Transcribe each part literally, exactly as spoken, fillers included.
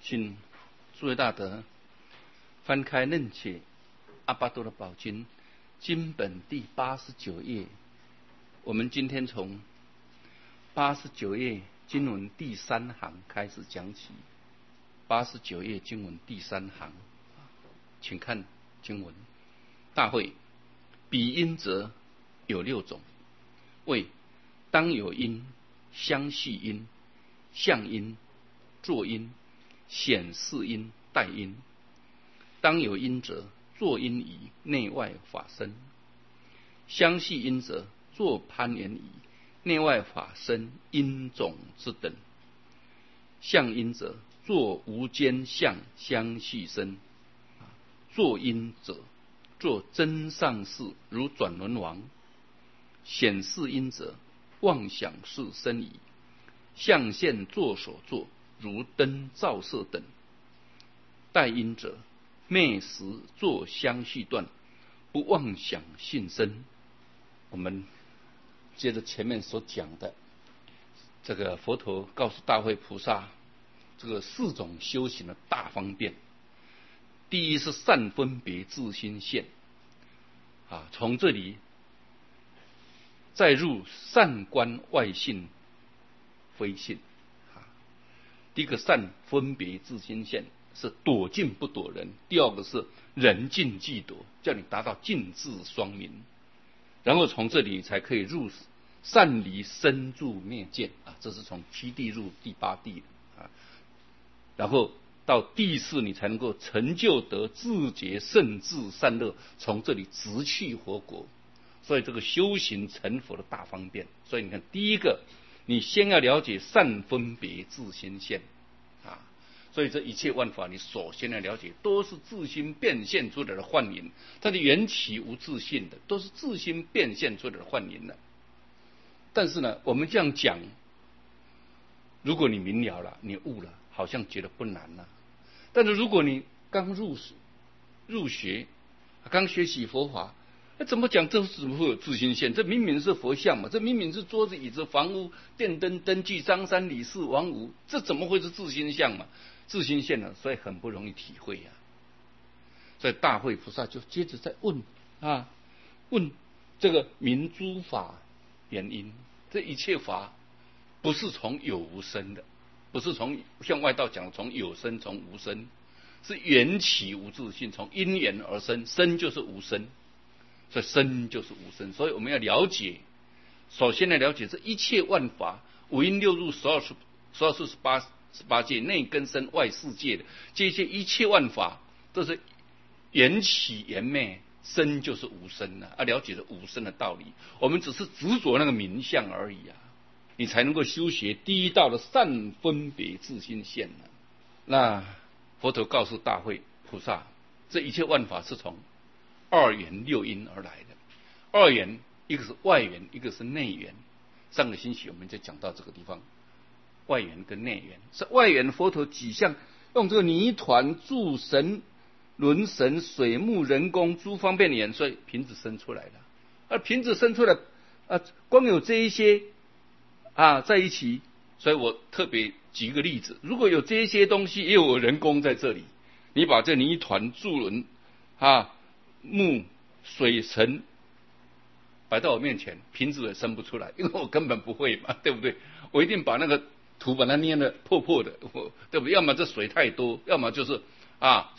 请诸位大德翻开《楞解阿巴多的宝经》经本第八十九页，我们今天从八十九页经文第三行开始讲起。八十九页经文第三行，请看经文：大会比音则有六种，谓当有音、相续音、相音、作音、显示音、代音。当有音者，作音以内外法身；相续音者，作攀缘以内外法身音种之等；相音者，作无间相相续身；作音者，作真上事如转轮王；显示音者，妄想事身矣；相现作所作如灯照射等；代音者，昧时作相续断，不妄想性身。我们接着前面所讲的，这个佛陀告诉大慧菩萨，这个四种修行的大方便。第一是善分别自心现，啊，从这里再入善观外性非性。啊，第一个善分别自心现是躲进不躲人，第二个是人尽即躲，叫你达到尽智双明，然后从这里才可以入善离深住灭见啊，这是从七地入第八地啊，然后到第四你才能够成就得自觉圣智善乐，从这里直去佛国。所以这个修行成佛的大方便。所以你看，第一个你先要了解善分别自心现啊，所以这一切万法你首先要了解，都是自心变现出来的幻影，它的缘起无自性的，都是自心变现出来的幻影的。但是呢，我们这样讲，如果你明了了，你悟了，好像觉得不难了。但是如果你刚入入学，刚学习佛法，那怎么讲？这怎么会有自心现？这明明是佛像嘛，这明明是桌子、椅子、房屋、电灯、灯具、张三李四王五，这怎么会是自心相嘛？自心现呢，所以很不容易体会呀、啊。所以大慧菩萨就接着在问啊，问这个明诸法原因，这一切法不是从有无生的，不是从像外道讲从有生从无生，是缘起无自性，从因缘而生，生就是无生，所以生就是无生。所以我们要了解，首先来了解这一切万法，五阴六入十二处十二处十八十八界内根身外世界的这些一切万法，都是缘起缘灭，生就是无生啊！啊，了解了无生的道理，我们只是执着那个名相而已啊，你才能够修学第一道的善分别自心现呢、啊。那佛陀告诉大慧菩萨，这一切万法是从二元六因而来的。二元，一个是外缘，一个是内缘。上个星期我们就讲到这个地方，外缘跟内缘。是外缘，佛陀几项用这个泥团、柱神、轮神、水木、人工诸方便眼，所以瓶子生出来了。而瓶子生出来，啊，光有这一些啊在一起，所以我特别举一个例子：如果有这些东西，也有人工在这里，你把这泥团、柱轮、啊木、水、神摆到我面前，瓶子也生不出来，因为我根本不会嘛，对不对？我一定把那个土把它捏得破破的，对不对？要么这水太多，要么就是啊，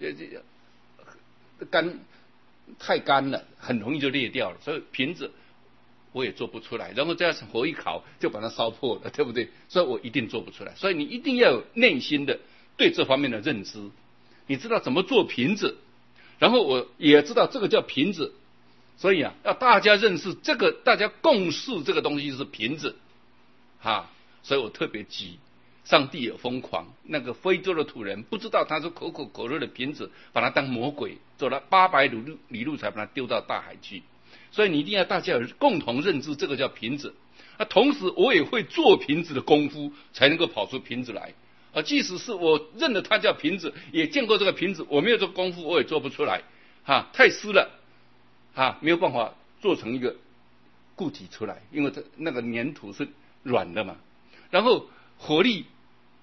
干太干了，很容易就裂掉了。所以瓶子我也做不出来，然后再火一烤就把它烧破了，对不对？所以我一定做不出来。所以你一定要有内心的对这方面的认知，你知道怎么做瓶子，然后我也知道这个叫瓶子。所以啊，要大家认识这个，大家共识这个东西是瓶子，哈。所以我特别举上帝也疯狂，那个非洲的土人不知道他是可口可乐的瓶子，把它当魔鬼，走了八百里路里路才把它丢到大海去。所以你一定要大家有共同认知，这个叫瓶子。啊，同时我也会做瓶子的功夫，才能够跑出瓶子来。啊，即使是我认了它叫瓶子，也见过这个瓶子，我没有做功夫，我也做不出来，哈，太湿了。啊，没有办法做成一个固体出来，因为它那个粘土是软的嘛。然后火力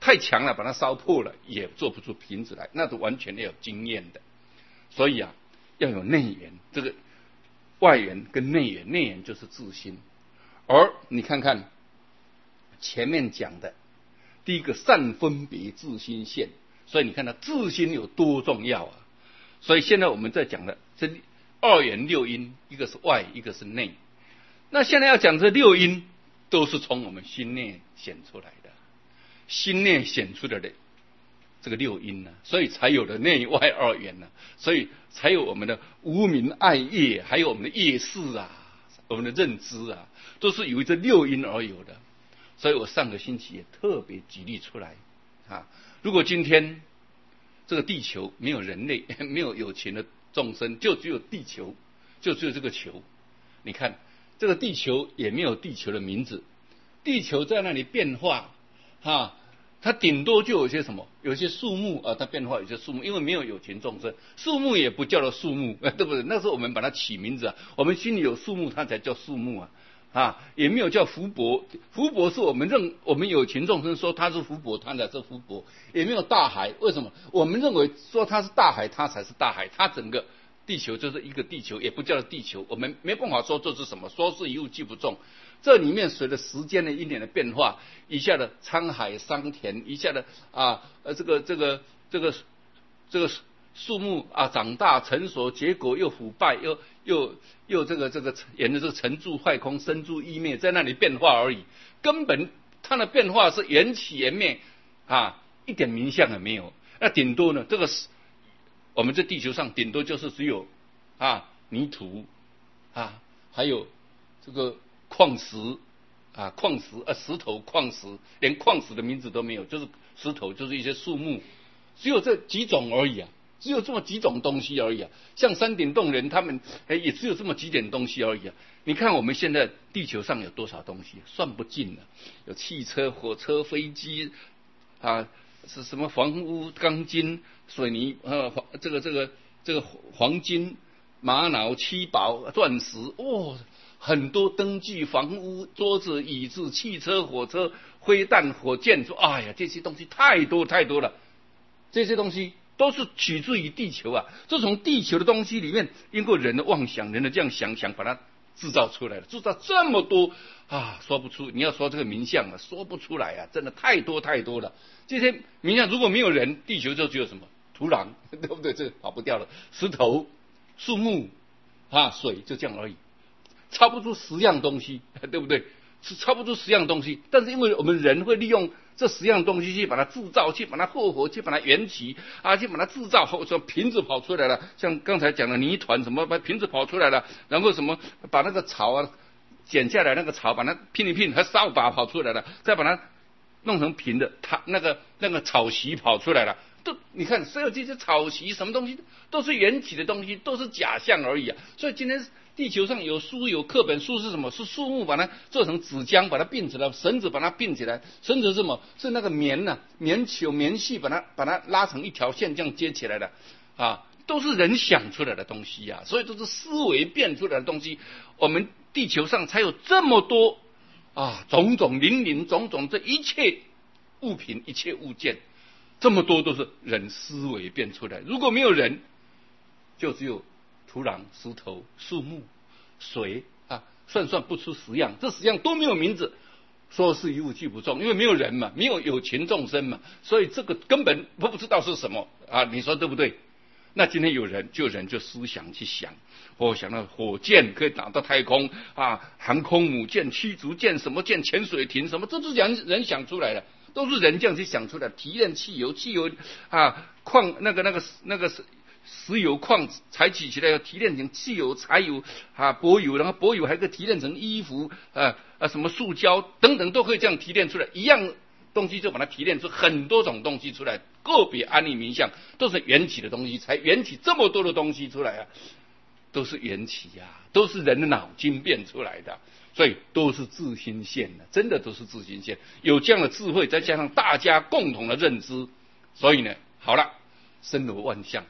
太强了，把它烧破了，也做不出瓶子来，那是完全要有经验的。所以啊，要有内缘，这个外缘跟内缘，内缘就是自心。而你看看前面讲的，第一个善分别自心现，所以你看到自心有多重要啊！所以现在我们在讲的这二元六因，一个是外，一个是内。那现在要讲这六因，都是从我们心内显出来的，心内显出来的这个六因呢、啊，所以才有了内外二元呢、啊，所以才有我们的无明爱业，还有我们的业识啊，我们的认知啊，都是由这六因而有的。所以我上个星期也特别举例出来啊，如果今天这个地球没有人类，没有有情的众生，就只有地球，就只有这个球，你看。这个地球也没有地球的名字，地球在那里变化，哈，它顶多就有些什么，有些树木啊，它变化有些树木，因为没有有情众生，树木也不叫做树木，对不对？那时候我们把它起名字啊，我们心里有树木，它才叫树木啊，啊，也没有叫福伯，福伯是我们认我们有情众生说它是福伯，它才是福伯，也没有大海，为什么？我们认为说它是大海，它才是大海，它整个。地球就是一个地球，也不叫地球，我们没办法说这是什么，说是一物既不中。这里面随着时间的一点的变化，一下的沧海桑田，一下的啊呃这个这个这个这个树木啊长大成熟，结果又腐败，又又又这个这个沿着这个成住坏空，生住异灭，在那里变化而已。根本它的变化是缘起缘灭啊，一点名相也没有。那顶多呢，这个是。我们这地球上顶多就是只有啊泥土啊，还有这个矿石啊矿石啊石头矿石，连矿石的名字都没有，就是石头，就是一些树木，只有这几种而已啊，只有这么几种东西而已啊。像山顶洞人他们哎也只有这么几点东西而已啊。你看我们现在地球上有多少东西，算不尽了，有汽车、火车、飞机啊。是什么房屋、钢筋、水泥，呃，这个这个这个黄金、玛瑙、七宝、钻石，哦，很多灯具、房屋、桌子、椅子、汽车、火车、飞弹、火箭，说，哎呀，这些东西太多太多了，这些东西都是取自于地球啊，这从地球的东西里面，经过人的妄想，人的这样想想，把它制造出来了，制造这么多啊，说不出。你要说这个名相啊，说不出来啊，真的太多太多了。这些名相如果没有人，地球就只有什么土壤，对不对？这跑不掉了，石头、树木啊、水，就这样而已，超不出十样东西，对不对？是超不出十样东西。但是因为我们人会利用这十样东西去把它制造，去把它复活，去把它缘起啊，去把它制造后，说瓶子跑出来了，像刚才讲的泥团什么，把瓶子跑出来了，然后什么把那个草啊剪下来，那个草把它拼一拼，还扫把跑出来了，再把它弄成平的，它那个那个草席跑出来了。都你看，所有这些草席什么东西都是缘起的东西，都是假象而已啊。所以今天地球上有书有课本，书是什么？是树木把它做成纸浆，把它并起来，绳子把它并起来，绳子是什么？是那个棉呐、啊，棉球棉絮把它把它拉成一条线这样接起来的啊，都是人想出来的东西啊，所以都是思维变出来的东西。我们地球上才有这么多啊，种种林林种种，这一切物品一切物件。这么多都是人思维变出来，如果没有人，就只有土壤、石头、树木、水啊，算算不出十样，这十样都没有名字，说是一物俱不中，因为没有人嘛，没有有情众生嘛，所以这个根本不知道是什么啊，你说对不对？那今天有人，就人就思想去想，我想到火箭可以打到太空啊，航空母舰、驱逐舰、什么舰、潜水艇什么，这都是人人想出来的。都是人这样去想出来，提炼汽油，汽油啊，矿那个那个那个石油矿采取起来要提炼成汽油、柴油啊、柏油，然后柏油还可以提炼成衣服啊啊什么塑胶等等都可以这样提炼出来，一样东西就把它提炼出很多种东西出来，个别安立名相都是缘起的东西，才缘起这么多的东西出来啊，都是缘起呀、啊，都是人的脑筋变出来的。所以都是自心现的，真的都是自心现。有这样的智慧，再加上大家共同的认知，所以呢，好了，森罗万象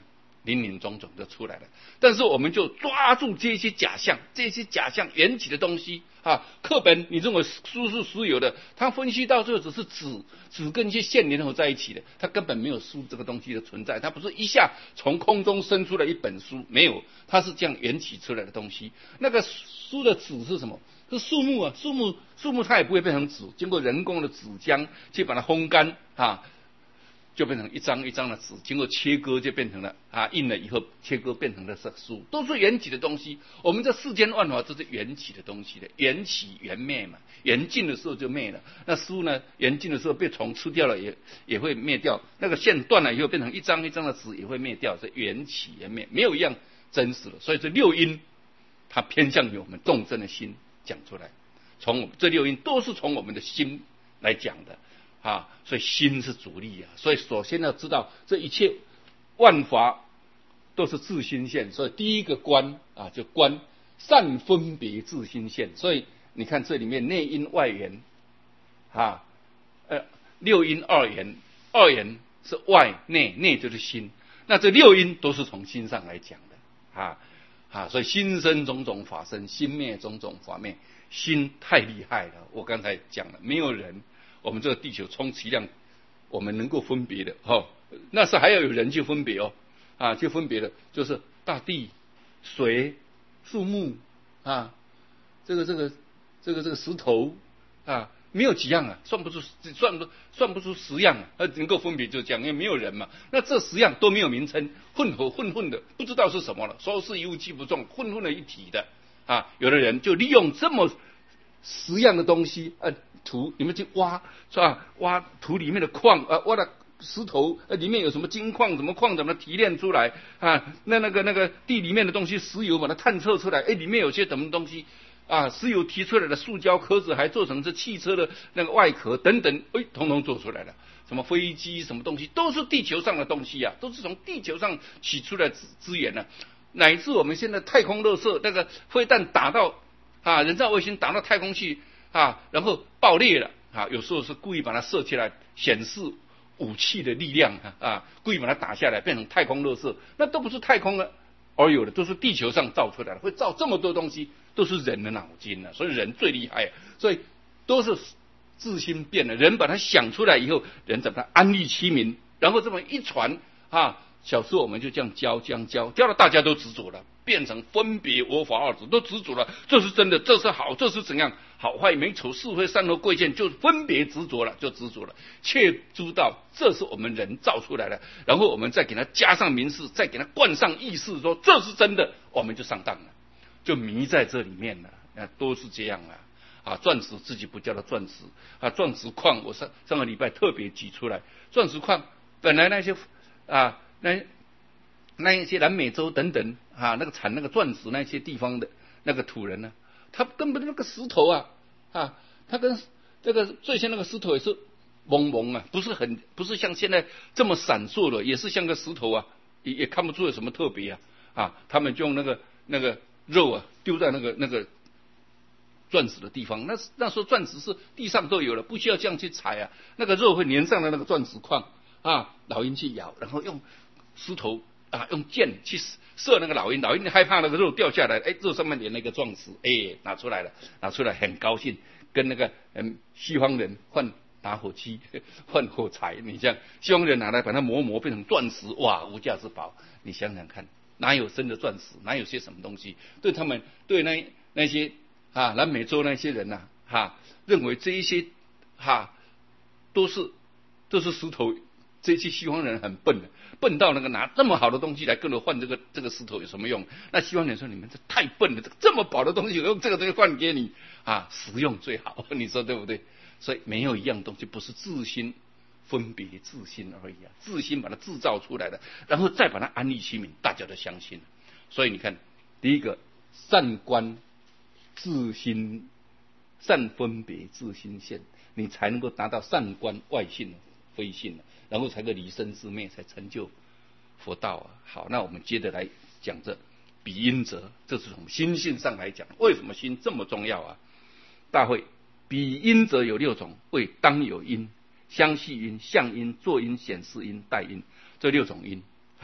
林林总总就出来了。但是我们就抓住这些假象，这些假象缘起的东西啊，课本你认为书是书有的，它分析到最后只是纸纸跟一些线联合在一起的，它根本没有书这个东西的存在，它不是一下从空中生出来一本书，没有，它是这样缘起出来的东西。那个书的纸是什么？是树木啊，树木树木它也不会变成纸，经过人工的纸浆去把它烘干啊，就变成一张一张的纸，经过切割就变成了啊，印了以后切割变成了书，都是缘起的东西。我们这世间万法都是缘起的东西的，缘起缘灭嘛，缘尽的时候就灭了。那书呢，缘尽的时候被虫吃掉了也也会灭掉，那个线断了以后变成一张一张的纸也会灭掉，是缘起缘灭，没有一样真实的。所以这六因它偏向于我们众生的心讲出来，从我们这六因都是从我们的心来讲的啊，所以心是主力啊。所以首先要知道这一切万法都是自心现，所以第一个观啊，就观善分别自心现。所以你看这里面内因外缘啊，呃，六因二缘，二缘是外，内内就是心，那这六因都是从心上来讲的啊。啊，所以心生种种法生，心灭种种法灭，心太厉害了。我刚才讲了，没有人，我们这个地球充其量我们能够分别的哦，那是还要有人去分别哦，啊，去分别的就是大地、水、树木啊，这个这个这个这个石头啊，没有几样啊，算不出算不算不出十样啊，呃，能够分别就讲，因为没有人嘛。那这十样都没有名称，混合混混的，不知道是什么了。说是一物既不中，混混的一体的啊。有的人就利用这么十样的东西，呃，土你们去挖是吧？挖土里面的矿啊，挖的石头，呃，里面有什么金矿，什么矿怎么提炼出来啊？那那个那个地里面的东西，石油把它探测出来，哎，里面有些什么东西？啊，石油提出来的塑胶壳子还做成这汽车的那个外壳等等，哎，统统做出来了。什么飞机什么东西都是地球上的东西啊，都是从地球上取出来资资源啊，乃至我们现在太空垃圾那个飞弹打到啊人造卫星打到太空去啊，然后爆裂了啊，有时候是故意把它射起来显示武器的力量啊，啊故意把它打下来变成太空垃圾，那都不是太空了而有的，都是地球上造出来的，会造这么多东西。都是人的脑筋啊，所以人最厉害，所以都是自心变的。人把它想出来以后，人怎么安立其名，然后这么一传啊，小时候我们就这样教，这样教，教了大家都执着了，变成分别我法二执，都执着了，这是真的，这是好，这是怎样，好坏美丑是非善恶贵贱，就分别执着了，就执着了，却知道这是我们人造出来的，然后我们再给它加上名词，再给它冠上意识，说这是真的，我们就上当了。就迷在这里面了，啊，都是这样啊！啊，钻石自己不叫它钻石啊，钻石矿我上上个礼拜特别举出来，钻石矿本来那些啊那那一些南美洲等等啊那个产那个钻石那些地方的那个土人呢、啊，他根本那个石头啊啊，他跟这个最先那个石头也是蒙蒙啊，不是很不是像现在这么闪烁的，也是像个石头啊，也也看不出有什么特别啊啊，他们就用那个那个。肉啊，丢在那个那个钻石的地方，那那时候钻石是地上都有了，不需要这样去采啊。那个肉会粘上的那个钻石矿啊，老鹰去咬，然后用石头啊，用箭去射那个老鹰，老鹰害怕那个肉掉下来，哎，肉上面粘那个钻石，哎，拿出来了，拿出来很高兴，跟那个嗯西方人换打火机换火柴，你像西方人拿来把它磨磨变成钻石，哇，无价之宝，你想想看。哪有真的钻石？哪有些什么东西？对他们，对那那些啊南美洲那些人呐、啊，哈、啊，认为这一些哈、啊、都是都是石头，这些西方人很笨的，笨到那个拿这么好的东西来跟我换这个这个石头有什么用？那西方人说你们这太笨了，这这么宝的东西，我用这个东西换给你啊，实用最好，你说对不对？所以没有一样东西不是自心。分别自心而已啊，自心把它制造出来的，然后再把它安立其名，大家都相信。所以你看，第一个善观自心，善分别自心现，你才能够达到善观外性非性，然后才可离生自灭，才成就佛道啊。好，那我们接着来讲这比因则，这是从心性上来讲，为什么心这么重要啊？大会比因则有六种，为当有因。相系因、相因、作因、显示因、待因，这六种因啊，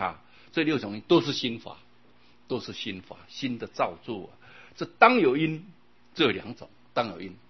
这六种因都是心法，都是心法，心的造作啊。这当有因，这有两种当有因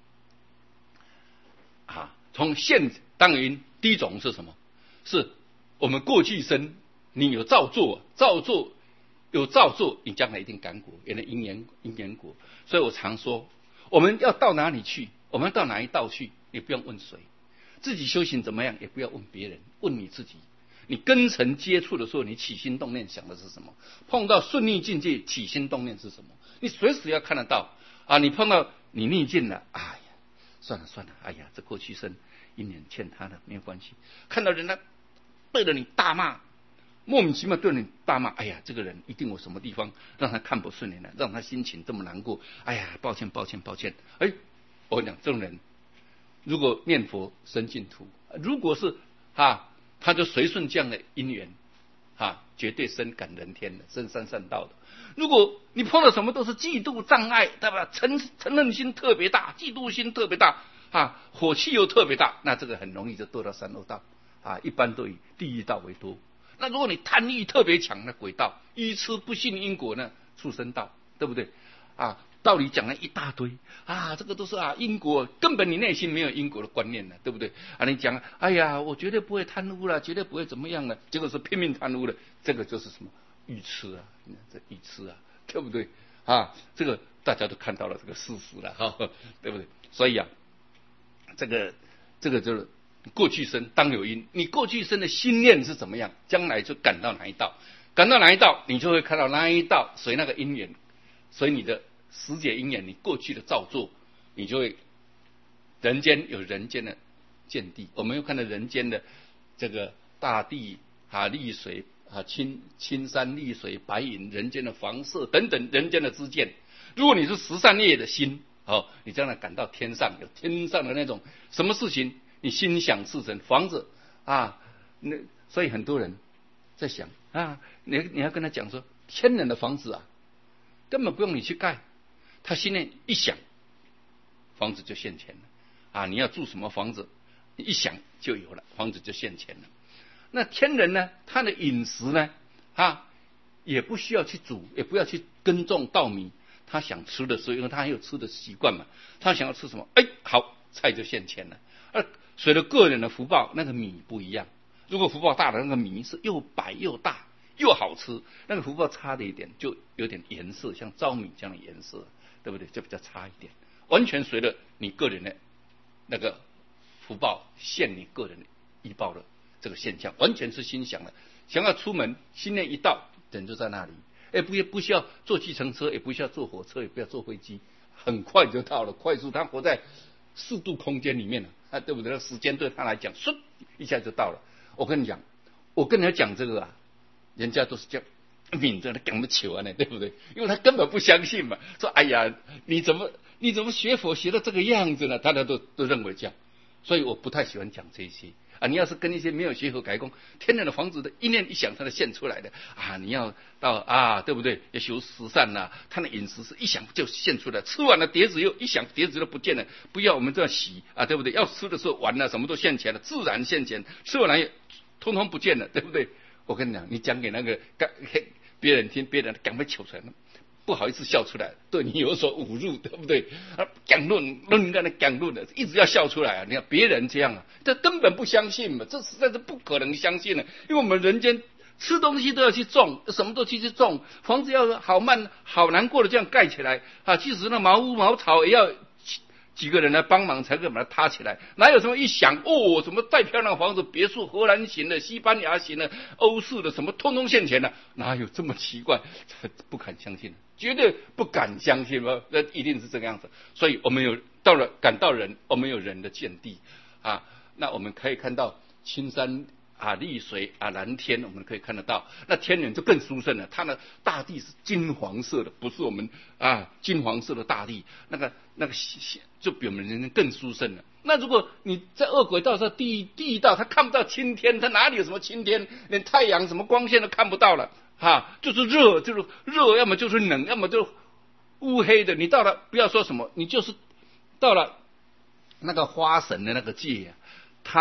啊。从现当有因，第一种是什么？是我们过去生，你有造作，造作有造作，你将来一定感果，原来因缘因缘果。所以我常说，我们要到哪里去，我们要到哪一道去，你不用问谁，自己修行怎么样，也不要问别人，问你自己。你跟尘接触的时候，你起心动念想的是什么？碰到顺逆境界，起心动念是什么？你随时要看得到啊！你碰到你逆境了，哎呀，算了算了，哎呀，这过去生因缘欠他的，没有关系。看到人家对着你大骂，莫名其妙对你大骂，哎呀，这个人一定有什么地方让他看不顺眼了，让他心情这么难过。哎呀，抱歉抱歉抱歉。哎，我跟你讲，这种人如果念佛生净土，如果是啊。他就随顺这样的因缘，啊，绝对生感人天的，生三善道的。如果你碰到什么都是嫉妒障碍，对吧？嗔嗔恨心特别大，嫉妒心特别大，啊，火气又特别大，那这个很容易就堕到三恶道，啊，一般都以地狱道为多。那如果你贪欲特别强，那鬼道；愚痴不信因果呢，畜生道，对不对？啊。道理讲了一大堆啊，这个都是啊因果，根本你内心没有因果的观念了，对不对？啊，你讲，哎呀，我绝对不会贪污了，绝对不会怎么样了，结果是拼命贪污了，这个就是什么愚痴啊，这愚痴啊，对不对？啊，这个大家都看到了这个事实了，哈，对不对？所以啊，这个这个就是过去生当有因，你过去生的心念是怎么样，将来就感到哪一道，感到哪一道，你就会看到哪一道随那个因缘，随你的时节因缘，你过去的造作，你就会人间有人间的见地。我们又看到人间的这个大地啊、丽水啊、青青山绿水、白云、人间的房舍等等人间的知见。如果你是十善业的心，哦，你将来感到天上有天上的那种什么事情，你心想事成，房子啊，那所以很多人在想啊，你你要跟他讲说，千人的房子啊，根本不用你去盖。他心念一想，房子就现钱了啊！你要住什么房子，一想就有了，房子就现钱了。那天人呢，他的饮食呢，啊，也不需要去煮，也不要去耕种稻米，他想吃的时候，因为他还有吃的习惯嘛，他想要吃什么，哎，好，菜就现钱了。而随着个人的福报，那个米不一样。如果福报大的那个米是又白又大又好吃，那个福报差的一点，就有点颜色，像糙米这样的颜色。对不对？就比较差一点，完全随着你个人的那个福报现你个人的依报的这个现象，完全是心想的。想要出门，心念一到，人就在那里，哎，不不需要坐计程车，也不需要坐火车，也不要坐飞机，很快就到了，快速。他活在四度空间里面了，啊，对不对？时间对他来讲，嗖一下就到了。我跟你讲，我跟人家讲这个啊，人家都是这样。抿着他讲不球啊，对不对？因为他根本不相信嘛，说哎呀，你怎么你怎么学佛学到这个样子呢？大家都都认为这样，所以我不太喜欢讲这些啊。你要是跟一些没有学佛改功，天然的房子的一念一想，它就现出来的啊。你要到啊，对不对？要修十善呐、啊，他的饮食是一想就现出来，吃完了碟子又一想碟子都不见了，不要我们这样洗啊，对不对？要吃的时候完了，什么都现钱了，自然现钱，吃完了也通通不见了，对不对？我跟你讲，你讲给那个别人听，别人赶快求出来，不好意思笑出来，对你有所侮辱，对不对？啊，讲论论在那讲论的，一直要笑出来啊！你看别人这样啊，这根本不相信嘛，这实在是不可能相信的，因为我们人间吃东西都要去种，什么都去去种，房子要好慢好难过的这样盖起来啊，即使那茅屋茅草也要几个人来帮忙才可以把它搭起来，哪有什么一想哦，什么再漂亮的房子，别墅荷兰型的、西班牙型的、欧式的，什么通通现钱了，哪有这么奇怪？不敢相信，绝对不敢相信吧？那一定是这个样子。所以我们有到了感到人，我们有人的见地啊，那我们可以看到青山啊、绿水啊、蓝天，我们可以看得到。那天人就更殊胜了，它的大地是金黄色的，不是我们啊金黄色的大地，那个那个就比我们人间更殊胜了。那如果你在恶鬼道上地地道，他看不到青天，他哪里有什么青天？连太阳什么光线都看不到了，哈、啊，就是热，就是热，要么就是冷，要么就乌黑的。你到了，不要说什么，你就是到了那个花神的那个界啊，他那个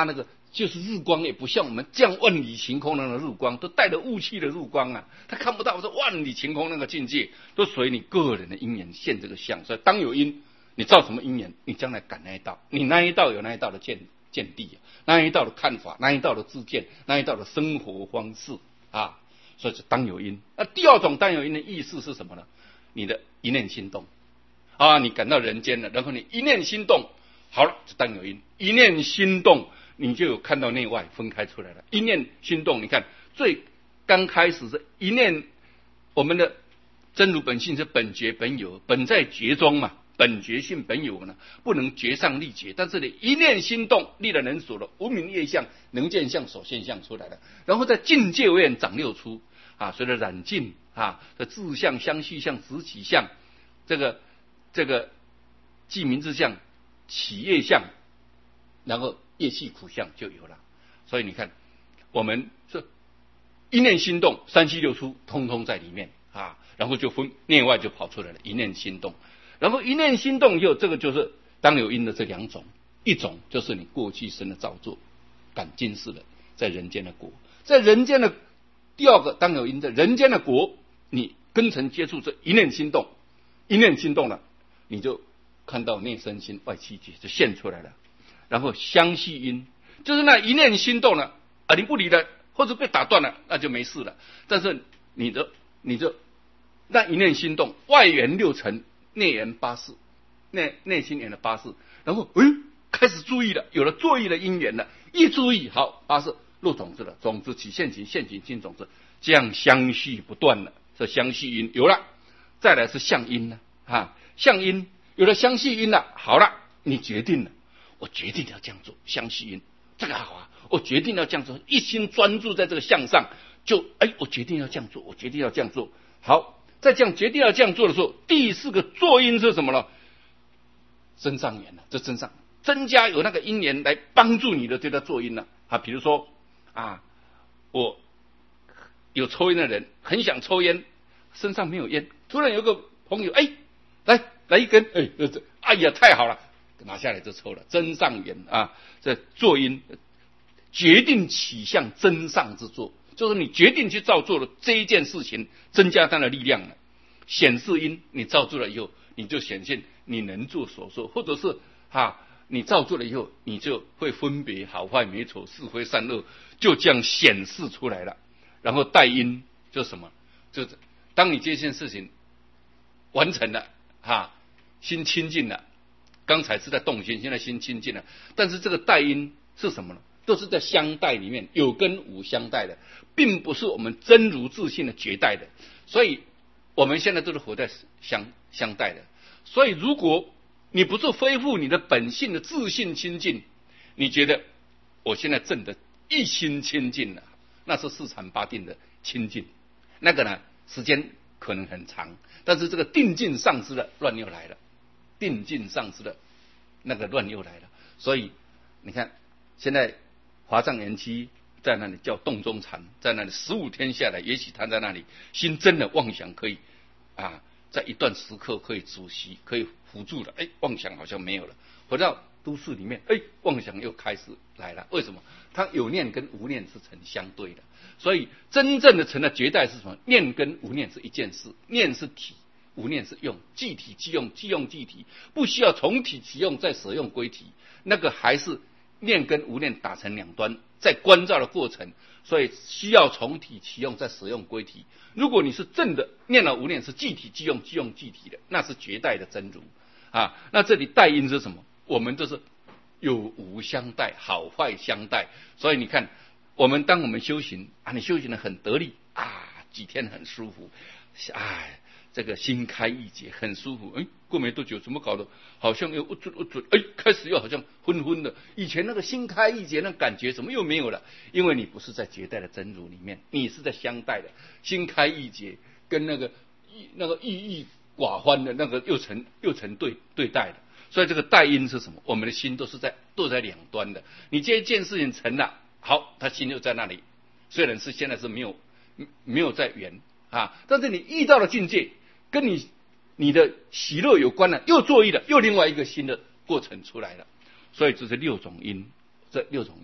就是日光，也不像我们这样万里晴空那个日光，都带着雾气的日光啊，他看不到说万里晴空那个境界，都随你个人的因缘现这个相。所以当有因，你造什么因缘，你将来感那一道，你那一道有那一道的见见地，那一道的看法，那一道的知见，那一道的生活方式啊。所以是当有因。那第二种当有因的意思是什么呢？你的一念心动啊，你感到人间了，然后你一念心动，好了，就当有因。一念心动，你就有看到内外分开出来了。一念心动，你看最刚开始是一念，我们的真如本性是本觉本有，本在觉中嘛，本觉性本有呢，不能觉上立觉。但是你一念心动，立了人所了无明业相、能见相、所现象出来了，然后在境界位长六出啊，随着染尽啊的自相、相续相、执起相，这个这个记名之相、起业相，然后业系苦相就有了。所以你看，我们这一念心动，三息六出通通在里面啊，然后就分内外就跑出来了，一念心动。然后一念心动以后，这个就是当有因的这两种，一种就是你过去生的造作，感今世的在人间的果，在人间的第二个当有因的人间的果，你根尘接触这一念心动，一念心动了，你就看到内身心外七界就现出来了。然后相续因，就是那一念心动了啊，你不理了或者被打断了，那就没事了。但是你的你的那一念心动，外缘六尘，内缘八事，内内心缘的八事，然后哎开始注意了，有了作意的因缘了，一注意好八事落种子了，种子起现行，现行进种子，这样相续不断了。这相续因有了，再来是相因了啊，相因有了相续因了，好了，你决定了，我决定要这样做，相续因这个好啊，我决定要这样做，一心专注在这个相上，就哎我决定要这样做，我决定要这样做。好，在这样决定要这样做的时候，第四个作因是什么呢？增上缘了，这增上增加有那个因缘来帮助你的这个作因了啊。比如说啊，我有抽烟的人很想抽烟，身上没有烟，突然有个朋友哎来来一根，哎这哎呀太好了，拿下来就抽了，增上缘啊。这作因决定起向增上之作，就是你决定去照做了这一件事情，增加它的力量了。显示因你照做了以后，你就显现你能做所说，或者是啊你照做了以后，你就会分别好坏美丑是非善恶，就这样显示出来了。然后带因就是什么？就是当你这件事情完成了啊，心清净了，刚才是在动心，现在心清净了，但是这个带因是什么呢？都是在相待里面，有跟无相待的，并不是我们真如自性的绝代的。所以我们现在都是活在相相待的。所以如果你不是恢复你的本性的自信清净，你觉得我现在证的一心清净了，那是四禅八定的清净，那个呢时间可能很长，但是这个定境丧失了，乱又来了，定境丧失了，那个乱又来了。所以你看现在华藏园区在那里叫洞中禅，在那里十五天下来，也许他在那里心真的妄想可以啊，在一段时刻可以主席，可以辅助了，哎，妄想好像没有了。回到都市里面，哎，妄想又开始来了。为什么？它有念跟无念是成相对的。所以真正的成了绝代是什么？念跟无念是一件事，念是体，无念是用，即体即用，即用即体，不需要从体起用再舍用归体，那个还是念跟无念打成两端，在观照的过程，所以需要从体起用再舍用归体。如果你是正的念了无念是即体即用即用即体的，那是绝代的真如啊。那这里带因是什么？我们都是有无相待，好坏相待。所以你看我们当我们修行啊，你修行的很得力啊，几天很舒服，哎，这个心开意解很舒服。哎，过没多久怎么搞的？好像又不准不准，哎，开始又好像昏昏的。以前那个心开意解那感觉怎么又没有了？因为你不是在绝代的真如里面，你是在相待的。心开意解跟那个那个郁郁寡欢的那个又成又成对对待的。所以这个带因是什么？我们的心都是在都在两端的。你这一件事情成了，好，他心就在那里。虽然是现在是没有没有在缘啊，但是你遇到了境界，跟你你的喜乐有关了，又作意了，又另外一个新的过程出来了。所以这是六种因，这六种因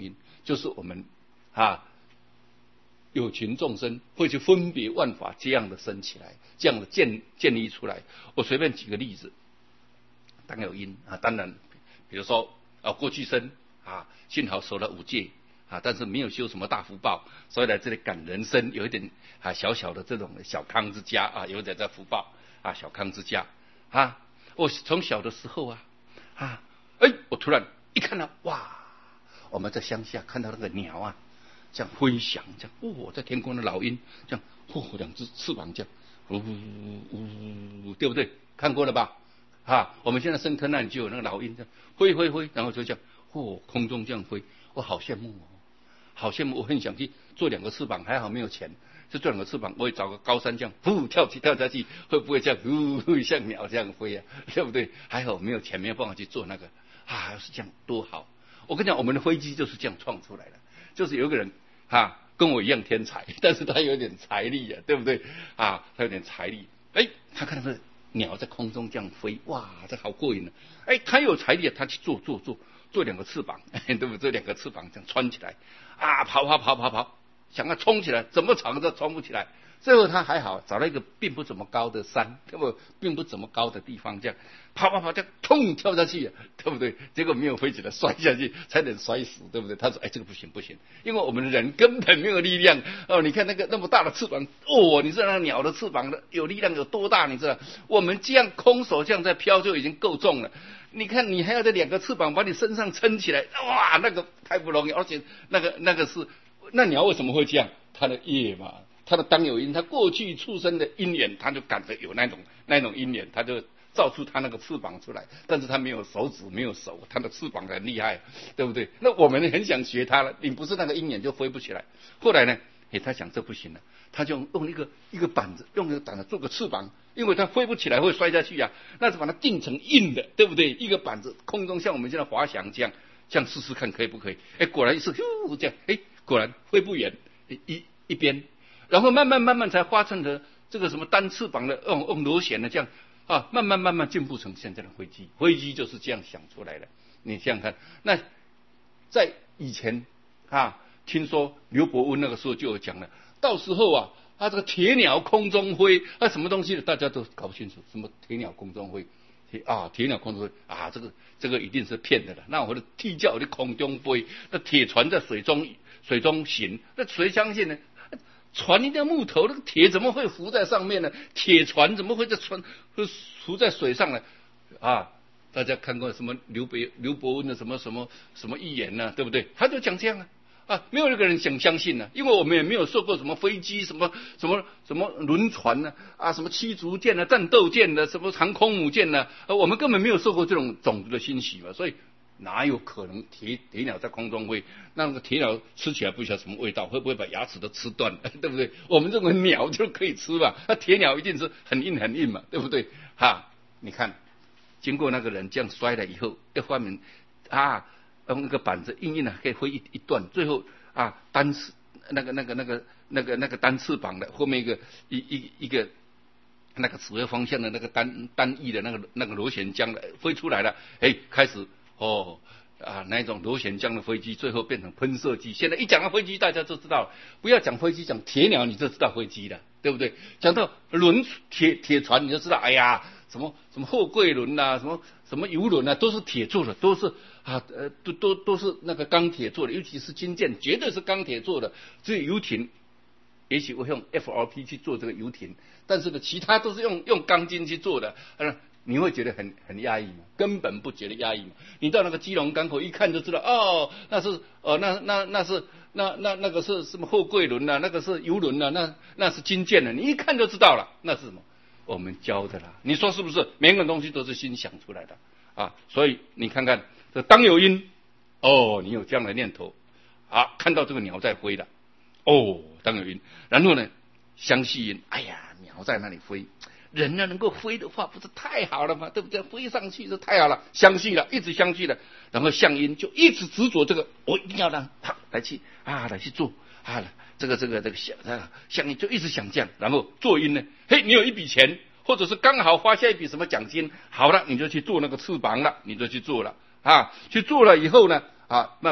就是我们啊有情众生会去分别万法这样的生起来，这样的建建立出来。我随便举个例子，当有因啊，当然，比如说啊过去生啊，幸好守了五戒啊，但是没有修什么大福报，所以来这里感人生，有一点啊小小的这种小康之家啊，有点这福报啊，小康之家啊。我从小的时候啊啊，哎，我突然一看到哇，我们在乡下看到那个鸟啊，这样飞翔，这样哦，在天空的老鹰，这样哦，两只翅膀这样，呜呜，对不对？看过了吧？啊，我们现在深坑那里就有那个老鹰这样飞飞飞，然后就这样哦，空中这样飞，我好羡慕哦，好羡慕，我很想去做两个翅膀，还好没有钱。就做两个翅膀，我也找个高山这样，呼跳起跳下去，会不会这样，呼像鸟这样飞啊？对不对？还好没有钱，没有办法去做那个啊，要是这样多好！我跟你讲，我们的飞机就是这样创出来的，就是有一个人啊，跟我一样天才，但是他有点财力啊，对不对？啊，他有点财力，哎，他看到那鸟在空中这样飞，哇，这好过瘾啊！哎，他有财力，他去做做做做两个翅膀，对不对？这两个翅膀这样穿起来，啊，跑跑跑跑跑。想要冲起来，怎么长都冲不起来。最后他还好，找了一个并不怎么高的山，对不？并不怎么高的地方，这样跑跑跑，这样砰跳下去，对不对？结果没有飞起来，摔下去，差点摔死，对不对？他说：“哎，这个不行不行，因为我们人根本没有力量哦。你看那个那么大的翅膀，哦，你知道那鸟的翅膀的有力量有多大？你知道？我们这样空手这样在飘就已经够重了。你看你还要这两个翅膀把你身上撑起来，哇，那个太不容易，而且那个那个是。”那鸟为什么会这样？它的业嘛，它的当有因，它过去出生的因缘，它就感觉有那种那种因缘，它就造出它那个翅膀出来。但是它没有手指，没有手，它的翅膀很厉害，对不对？那我们很想学它了，你不是那个因缘就飞不起来。后来呢，哎，他想这不行了，他就用一个一个板子，用一个板子做个翅膀，因为它飞不起来会摔下去呀、啊，那就把它定成硬的，对不对？一个板子空中像我们现在滑翔这样，这样试试看可以不可以？哎，果然是呼这样，哎。果然飞不远一一边，然后慢慢慢慢才发生的这个什么单翅膀的用用螺旋的这样啊，慢慢慢慢进步成现在的飞机。飞机就是这样想出来的。你想想看，那在以前啊，听说刘伯温那个时候就有讲了，到时候啊，他、啊、这个铁鸟空中飞，啊什么东西的大家都搞不清楚，什么铁鸟空中飞。啊，铁鸟空中飞啊，这个这个一定是骗的了。那我的踢脚在空中飞，那铁船在水中水中行，那谁相信呢？船一定要木头，那个铁怎么会浮在上面呢？铁船怎么会在船会浮在水上呢？啊，大家看过什么刘伯刘伯温的什么什么什么预言呢、啊？对不对？他就讲这样啊。啊，没有一个人想相信呢、啊，因为我们也没有受过什么飞机、什么什么什么轮船呢、啊，啊，什么驱逐舰呢、啊、战斗舰呢、啊、什么航空母舰呢、啊，我们根本没有受过这种种族的欣喜嘛，所以哪有可能铁铁鸟在空中飞？那个铁鸟吃起来不晓得什么味道，会不会把牙齿都吃断，对不对？我们认为鸟就可以吃嘛，那铁鸟一定是很硬很硬嘛，对不对？哈，你看，经过那个人这样摔了以后，一方面啊。用那个板子硬硬的可以挥一一段，最后啊单翅那个那个那个那个那个单翅膀的后面一个一一一个那个指挥方向的那个单单翼的那个那个螺旋桨的飞出来了，哎，开始哦啊那一种螺旋桨的飞机，最后变成喷射机。现在一讲到飞机，大家就知道了，不要讲飞机，讲铁鸟你就知道飞机了，对不对？讲到轮铁铁船你就知道，哎呀。什么什么货柜轮呐、啊，什么什么游轮啊，都是铁做的，都是啊呃都都都是那个钢铁做的，尤其是军舰，绝对是钢铁做的。只有游艇，也许会用 F R P 去做这个游艇，但是呢，其他都是用用钢筋去做的。啊，你会觉得很很压抑吗？根本不觉得压抑嘛。你到那个基隆港口一看就知道，哦，那是哦那那那是那那那个是什么货柜轮啊，那个是游轮啊，那那是军舰啊，你一看就知道了，那是什么？我们教的啦，你说是不是？每个东西都是心想出来的啊，所以你看看这当有因，哦，你有这样的念头啊，看到这个鸟在飞了，哦，当有因，然后呢，相续因，哎呀，鸟在那里飞，人呢能够飞的话，不是太好了吗？对不对？飞上去是太好了，相续了，一直相续了，然后相因就一直执着这个，我一定要让他来去啊，来去做。啊，这个这个这个想啊，想就一直想这样，然后做因呢，嘿，你有一笔钱，或者是刚好发下一笔什么奖金，好了，你就去做那个翅膀了，你就去做了啊，去做了以后呢，啊，慢慢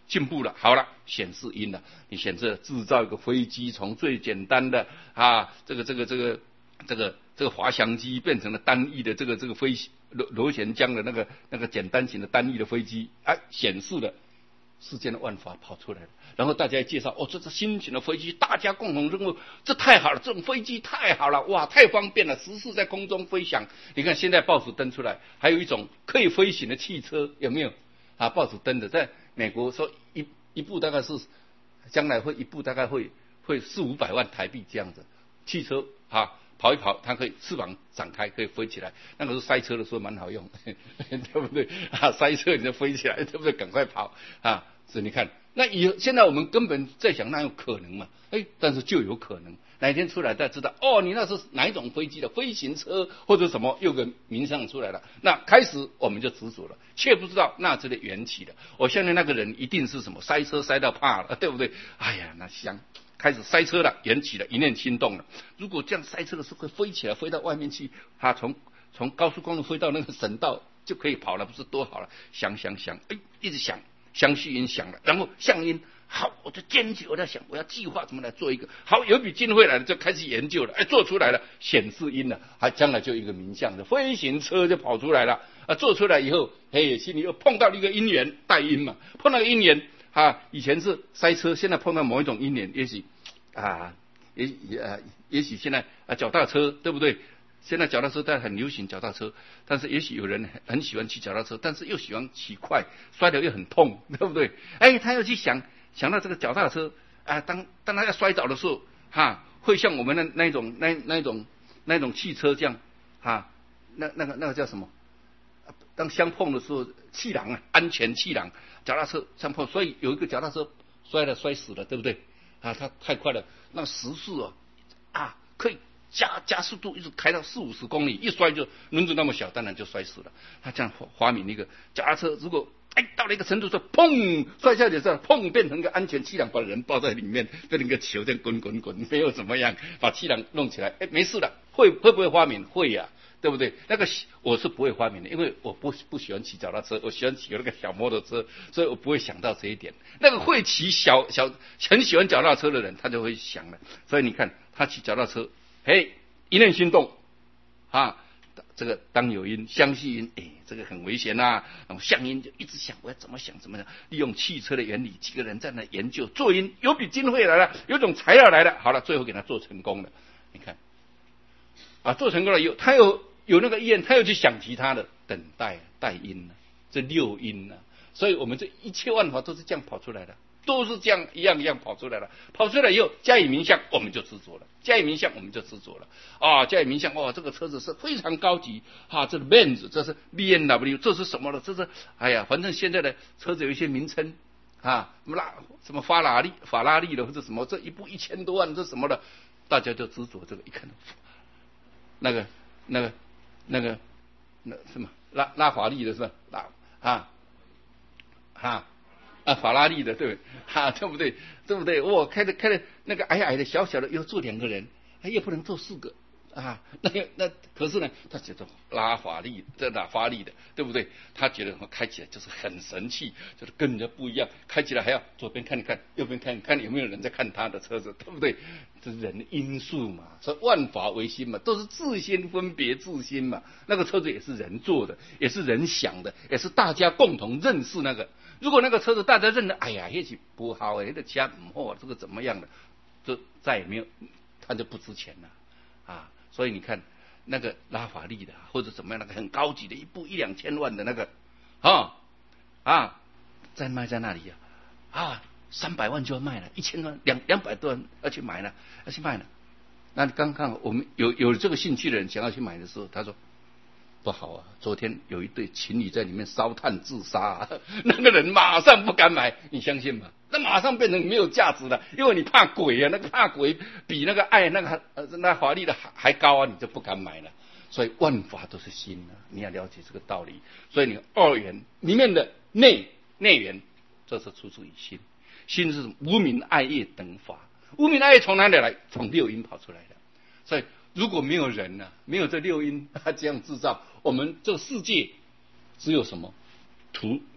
进步了，好了，显示因了。你显示制造一个飞机，从最简单的啊，这个这个这个这个这个滑翔机，变成了单翼的这个这个飞螺螺旋桨的那个那个简单型的单翼的飞机，哎，显示了世间的万法跑出来了。然后大家介绍，哦，这是新型的飞机，大家共同认为这太好了，这种飞机太好了，哇，太方便了，时时在空中飞翔。你看现在报纸登出来，还有一种可以飞行的汽车，有没有？啊，报纸登的，在美国说一一部大概是将来会一部大概会会四五百万台币这样子，汽车啊跑一跑，它可以翅膀展开，可以飞起来。那个是塞车的时候蛮好用，对不对？啊，塞车你就飞起来，对不对？赶快跑啊！所以你看，那以现在我们根本在想，那有可能嘛？哎，但是就有可能。哪一天出来，大家知道哦，你那是哪一种飞机的飞行车或者什么，有个名称出来了。那开始我们就执着了，却不知道那这的缘起的。我相信那个人一定是什么塞车塞到怕了，对不对？哎呀，那想开始塞车了，缘起了，一念心动了。如果这样塞车的时候会飞起来，飞到外面去，他从从高速公路飞到那个省道就可以跑了，不是多好了？想想想，哎，一直想，相续音响了，然后相音。好，我就坚持，我在想，我要计划怎么来做一个好，有一笔经费来了，就开始研究了，哎，做出来了，显示音了，还将来就一个名相的飞行车就跑出来了啊！做出来以后，嘿，心里又碰到了一个因缘，带因嘛，碰到个因缘啊，以前是塞车，现在碰到某一种因缘，也许啊，也也啊，也许现在啊，脚踏车，对不对？现在脚踏车在很流行脚踏车，但是也许有人很喜欢骑脚踏车，但是又喜欢骑快，摔得又很痛，对不对？哎，他又去想。想到这个脚踏车啊，当当他要摔倒的时候，哈、啊，会像我们的那种那那种那种汽车这样，哈、啊，那那个那个叫什么？当相碰的时候，气囊啊，安全气囊，脚踏车相碰，所以有一个脚踏车摔了摔死了，对不对？啊，他太快了，那时速啊啊可以加加速度一直开到四五十公里，一摔就轮子那么小，当然就摔死了。他这样发明一个脚踏车，如果哎，到了一个程度说，砰，摔下去的时候，砰，变成一个安全气囊，把人抱在里面，变成一个球这样滚滚滚，没有怎么样，把气囊弄起来，哎，没事了。会会不会发明？会呀、啊，对不对？那个我是不会发明的，因为我不不喜欢骑脚踏车，我喜欢骑那个小摩托车，所以我不会想到这一点。那个会骑小小很喜欢脚踏车的人，他就会想了。所以你看，他骑脚踏车，嘿，一念心动，啊。这个当有因相续因，哎，这个很危险呐、啊。然后相因就一直想，我要怎么想怎么想，利用汽车的原理，几个人在那研究做因，有笔经费来了，有种材料来了，好了，最后给他做成功了。你看，啊，做成功了以后，他有有那个意愿，他又去想其他的，等待待因呢、啊，这六因呢、啊。所以我们这一切万法都是这样跑出来的。都是这样一样一样跑出来了，跑出来以后加以名相，我们就执着了；加以名相，我们就执着了。啊，加以名相，哦，这个车子是非常高级，哈、啊，这是 Benz， 这是 B M W， 这是什么了？这是，哎呀，反正现在的车子有一些名称，啊，什么拉什么法拉利、法拉利的或者什么，这一部一千多万，这什么的，大家就执着这个。一看，那个那个那个那什么拉拉法利的是吧？拉啊啊。啊，法拉利的，对不对？哈、啊，对不对？对不对？我开的开的那个矮矮的、小小的，又坐两个人，又不能坐四个啊。那那可是呢，他觉得拉法利，这拉法利的，对不对？他觉得开起来就是很神气，就是跟人家不一样，开起来还要左边看一看，右边看一看，有没有人在看他的车子，对不对？这是人的因素嘛，所以万法唯心嘛，都是自心分别自心嘛。那个车子也是人做的，也是人想的，也是大家共同认识那个。如果那个车子大家认得，哎呀，也许不好哎，那个车不好，这个怎么样的，就再也没有，它就不值钱了啊。所以你看那个拉法利的或者怎么样，那个很高级的，一部一两千万的那个啊啊，在卖在那里呀啊。啊三百万就要卖了，一千万两两百多万要去买了，要去卖了。那刚刚我们有有这个兴趣的人想要去买的时候，他说不好啊！昨天有一对情侣在里面烧炭自杀、啊，那个人马上不敢买，你相信吗？那马上变成没有价值了，因为你怕鬼啊，那个怕鬼比那个爱那个呃那华丽的还还高啊，你就不敢买了。所以万法都是心啊，你要了解这个道理。所以你二元里面的内内元，这是出自于心。心是无明爱业等法，无明爱业从哪里来？从六因跑出来的。所以如果没有人呢、啊，没有这六因，他这样制造，我们这个世界只有什么土、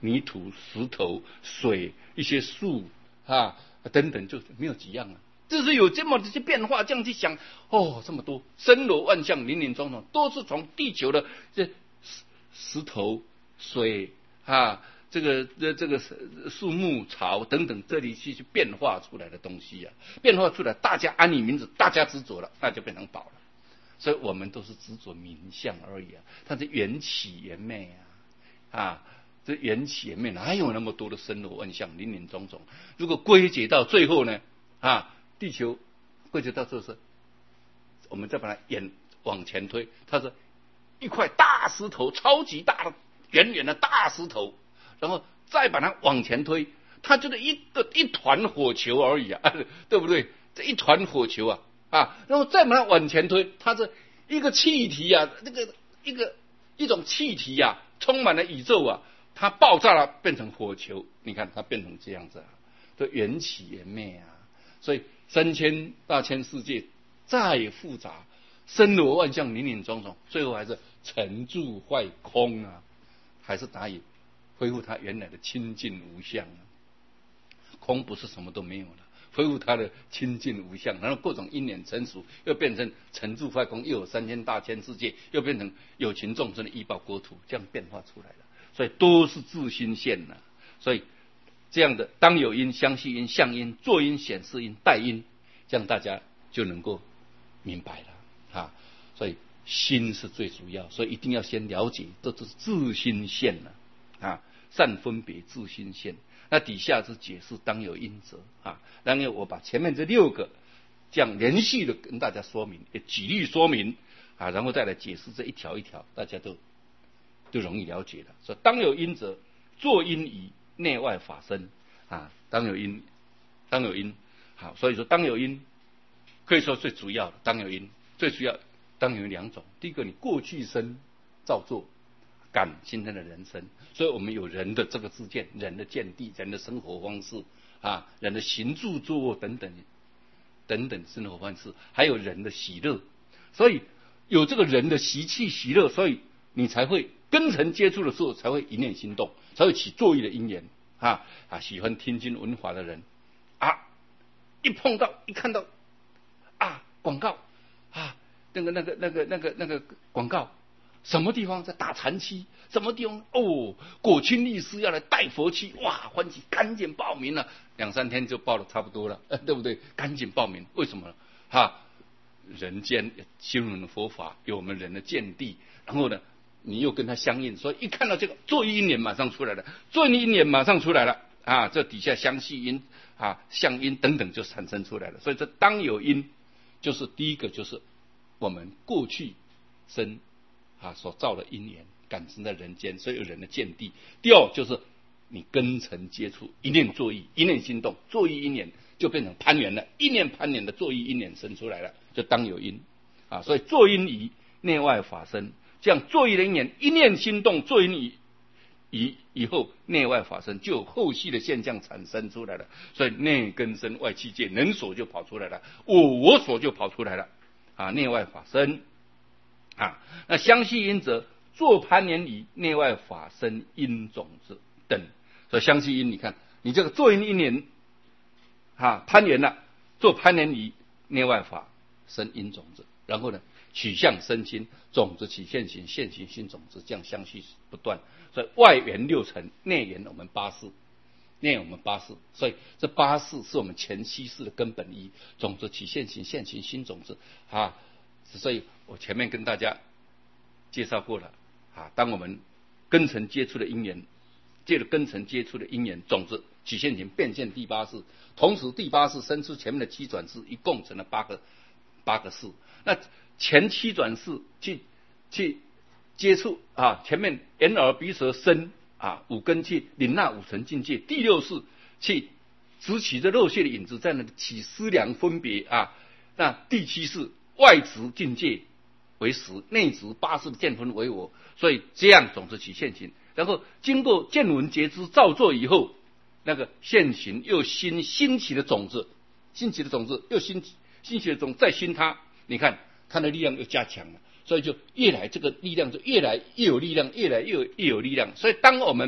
泥土、石头、水、一些树啊等等，就没有几样了。就是有这么这些变化，这样去想，哦，这么多森罗万象、林林总总，都是从地球的这石石头、水啊，这个这这个树木、草等等，这里去去变化出来的东西啊，变化出来，大家安你名字，大家执着了，那就变成宝了。所以我们都是执着名相而已啊，它是缘起缘灭啊，啊，这缘起缘灭哪有那么多的森罗万象、林林总总？如果归结到最后呢，啊。地球归结到这是，我们再把它演往前推，它是一块大石头，超级大的、圆圆的大石头，然后再把它往前推，它就是一个一团火球而已啊，对不对？这一团火球啊啊，然后再把它往前推，它是一个气体啊，这个一个一种气体啊，充满了宇宙啊，它爆炸了，变成火球，你看它变成这样子啊，这缘起缘灭啊，所以。三千大千世界再复杂，森罗万象、林林总总，最后还是成住坏空啊，还是打以恢复它原来的清净无相啊。空不是什么都没有了，恢复它的清净无相，然后各种因缘成熟，又变成成住坏空，又有三千大千世界，又变成有情众生的依报国土，这样变化出来了。所以都是自心现呐、啊，所以。这样的当有因、相续因、相因、作因、显示因、待因，这样大家就能够明白了啊。所以心是最主要，所以一定要先了解，这都是自心现了啊，善分别自心现。那底下是解释当有因者啊，然后我把前面这六个这样连续的跟大家说明，也举例说明啊，然后再来解释这一条一条，大家都都容易了解了。说当有因者，作因宜。内外法身啊，当有因，当有因，好，所以说当有因，可以说最主要的当有因，最主要当有两种。第一个，你过去生造作感今天的人生，所以我们有人的这个自见、人的见地、人的生活方式啊，人的行住坐卧等等等等生活方式，还有人的喜乐，所以有这个人的习气喜乐，所以你才会根尘接触的时候才会一念心动。才会起作意的因缘啊啊！喜欢听经闻法的人啊，一碰到一看到啊广告啊，那个那个那个那个那个广告，什么地方在打禅期？什么地方哦？果清律师要来带佛期，哇，欢喜，赶紧报名了，两三天就报的差不多了，呃、对不对？赶紧报名，为什么呢？哈，人间心闻佛法，有我们人的见地，然后呢？你又跟他相应，所以一看到这个作意因缘马上出来了，作意因缘马上出来了啊，这底下相续因啊、相因等等就产生出来了。所以这当有因，就是第一个就是我们过去生啊所造的因缘，感生在人间，所以有人的见地。第二就是你根尘接触，一念作意，一念心动，作意因缘就变成攀缘了，一念攀缘的作意因缘生出来了，就当有因啊。所以作因宜，内外法身。这样作意的因缘，一念心动，作因以以以后内外法身就有后续的现象产生出来了。所以内根身外气界，能所就跑出来了，我我所就跑出来了啊，内外法身啊。那相续因者，作攀缘宜，内外法身因种子等。所以相续因，你看你这个作因因缘啊攀缘了，做攀缘宜，内外法身因种子，然后呢？取向生心，种子起现行，现行心种子，这样相续不断。所以外缘六尘，内缘我们八识，内我们八识。所以这八识是我们前七识的根本一，种子起现行，现行心种子啊。所以我前面跟大家介绍过了啊，当我们根尘接触的因缘，借着根尘接触的因缘，种子起现行，变现第八识，同时第八识生出前面的七转识，一共成了八个八个识。那前七转世去去接触啊，前面眼耳鼻舌身啊五根去领纳五尘境界，第六世去执起这肉血的影子，在那里起思量分别啊。那第七世外执境界为实，内执八识的见分为我，所以这样种子起现行，然后经过见闻觉知造作以后，那个现行又新兴起的种子，兴起的种子又兴兴起的种再兴它，你看。它的力量又加强了，所以就越来这个力量就越来越有力量，越来越有越有力量。所以当我们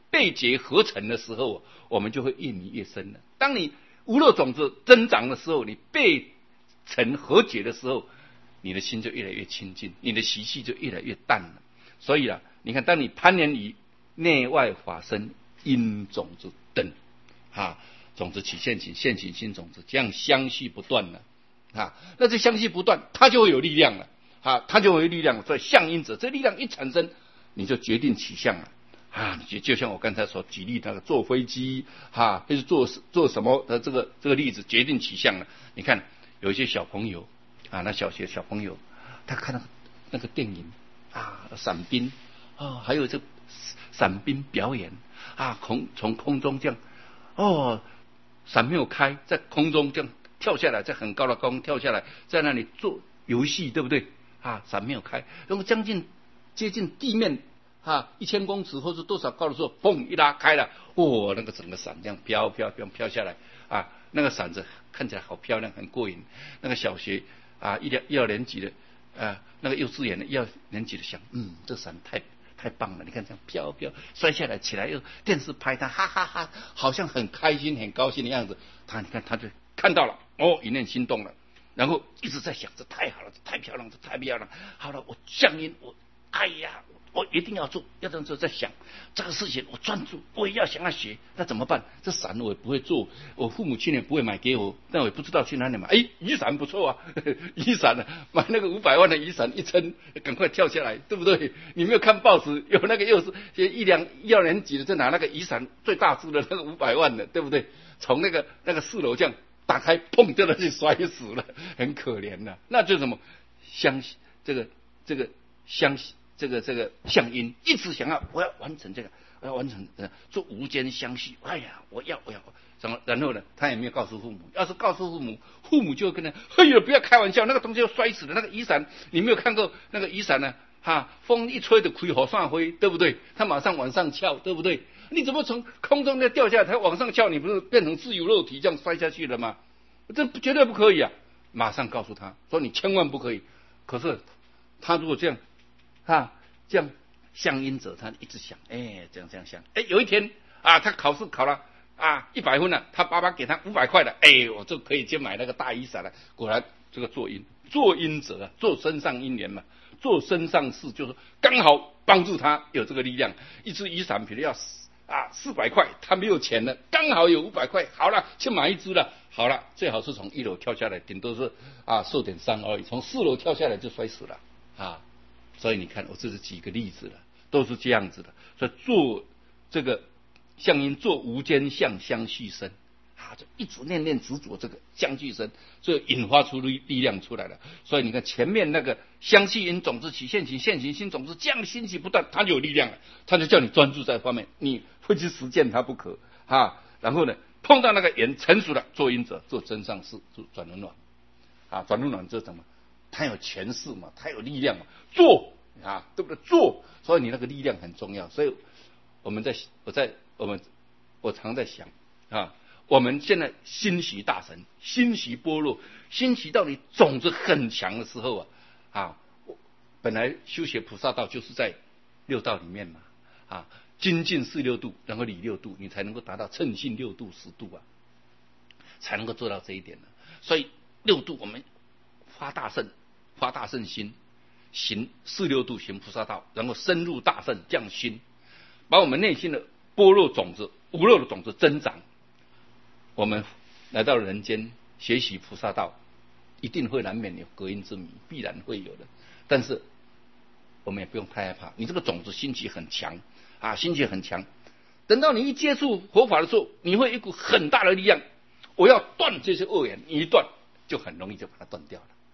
被结合成的时候，我们就会越迷越深了。当你无漏种子增长的时候，你被成和解的时候，你的心就越来越清净，你的习气就越来越淡了。所以啊，你看，当你攀缘于内外法身因种子等啊，种子起现行，现行新种子，这样相续不断了啊，那这相续不断，它就会有力量了啊，它就会有力量了。所以相因者，这力量一产生，你就决定起相了啊。就就像我刚才所举例那个坐飞机啊，还是做做什么的这个这个例子，决定起相了。你看有一些小朋友啊，那小学小朋友，他看那个那个电影啊，伞兵啊，还有这伞兵表演啊，空从空中这样哦，伞没有开，在空中这样跳下来，在很高的高空跳下来，在那里做游戏，对不对啊？伞没有开，然后将近接近地面啊一千公尺或是多少高的时候，嘣一拉开了，哦，那个整个伞这样飘飘飘飘下来啊，那个伞子看起来好漂亮，很过瘾。那个小学啊一二一二年级的啊，那个幼稚园的一二年级的想，嗯，这伞太太棒了！你看这样飘飘摔下来，起来又电视拍他，哈哈哈哈，好像很开心很高兴的样子。他你看他就看到了，哦，一念心动了，然后一直在想，这太好了，这太漂亮，这太漂亮。好了，我相因，我哎呀，我一定要做，要这样做，在想这个事情，我专注，我也要想要学，那怎么办？这伞我也不会做，我父母亲也不会买给我，但我也不知道去哪里买。哎，雨伞不错啊，雨伞呢，买那个五百万的雨伞，一撑，赶快跳下来，对不对？你没有看报纸，有那个幼稚一两一二年级的在拿那个雨伞最大只的那个五百万的，对不对？从那个那个四楼这样打开，砰，掉下去摔死了，很可怜的、啊。那就是什么相这个这个相。这个这个相因一直想要，我要完成这个，我要完成呃做无间相续。哎呀，我要我要，然后然后呢，他也没有告诉父母。要是告诉父母，父母就会跟他，哎呀，不要开玩笑，那个东西要摔死的。那个雨伞，你没有看过那个雨伞呢？哈，风一吹就开火上灰，对不对？他马上往上翘，对不对？你怎么从空中再掉下来，他往上翘，你不是变成自由落体这样摔下去了吗？这绝对不可以啊！马上告诉他说，你千万不可以。可是他如果这样。啊，这样相因者，他一直想，哎，这样这样想，哎，有一天啊，他考试考了啊一百分了，他爸爸给他五百块了，哎，我就可以去买那个大雨伞了。果然，这个做因，做因者啊，做身上因缘嘛，做身上事，就是刚好帮助他有这个力量。一只雨伞，比如要啊四百块，他没有钱了，刚好有五百块，好了，去买一只了。好了，最好是从一楼跳下来，顶多是啊受点伤而已，从四楼跳下来就摔死了啊。所以你看，我这是举个例子了，都是这样子的。所以做这个相因，做无间相相续生啊，就一直念念执着这个相续生，所以引发出力力量出来了。所以你看前面那个相续因种子起现行，现行新种子，这样兴起不断，它就有力量了，它就叫你专注在方面，你会去实践它不可啊。然后呢，碰到那个缘成熟了，做因者做真上事，做转轮卵啊，转轮卵这什么？他有权势嘛，他有力量嘛，做啊，对不对？做，所以你那个力量很重要。所以我们在我在我们我常在想啊，我们现在欣喜大神，欣喜般若，欣喜到你种子很强的时候啊啊，本来修学菩萨道就是在六道里面嘛啊，精进四六度，然后理六度，你才能够达到称性六度十度啊，才能够做到这一点的。所以六度我们发大圣。发大圣心，行四六度行菩萨道，然后深入大圣降心，把我们内心的般若种子、无漏的种子增长。我们来到人间学习菩萨道，一定会难免有隔音之谜，必然会有的。但是我们也不用太害怕，你这个种子心气很强啊，心气很强。等到你一接触佛法的时候，你会有一股很大的力量，我要断这些恶缘，你一断就很容易就把它断掉了。